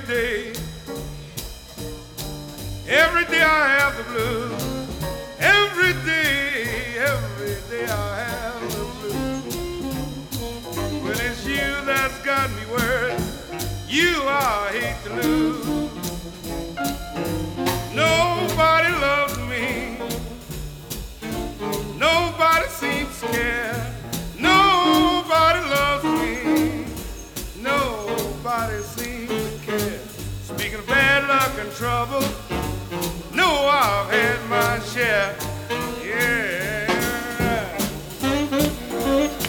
day. Every day I have the blues. Every day I have the blues. When it's you that's got me worried, you I hate to lose. Nobody loves me. Nobody seems scared.